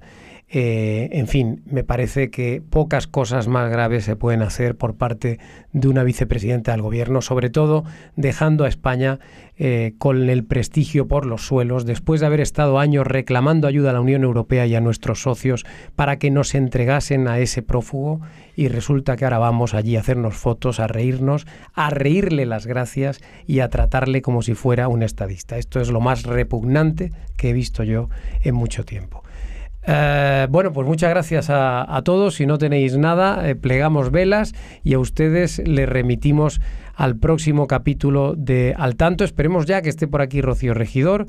eh, en fin, me parece que pocas cosas más graves se pueden hacer por parte de una vicepresidenta del gobierno, sobre todo dejando a España eh, con el prestigio por los suelos, después de haber estado años reclamando ayuda a la Unión Europea y a nuestros socios para que nos entregasen a ese prófugo, y resulta que ahora vamos allí a hacernos fotos, a reírnos, a reírle las gracias y a tratarle como si fuera un estadista. Esto es lo más repugnante que he visto yo en mucho tiempo. Eh, bueno, pues muchas gracias a, a todos. Si no tenéis nada, eh, plegamos velas y a ustedes les remitimos al próximo capítulo de Al Tanto. Esperemos ya que esté por aquí Rocío Regidor.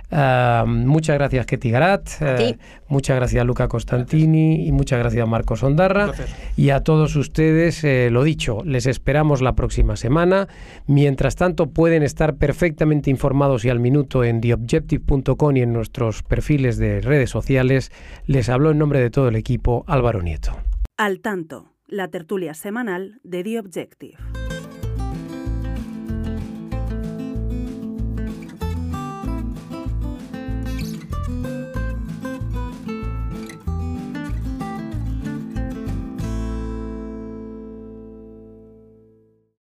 Uh, muchas gracias, Ketty Garat, uh, muchas gracias, Luca Costantini, gracias. Y muchas gracias, Marcos Ondarra. Y a todos ustedes, eh, lo dicho, les esperamos la próxima semana. Mientras tanto, pueden estar perfectamente informados y al minuto en the objective punto com y en nuestros perfiles de redes sociales. Les habló en nombre de todo el equipo Álvaro Nieto. Al Tanto, la tertulia semanal de The Objective.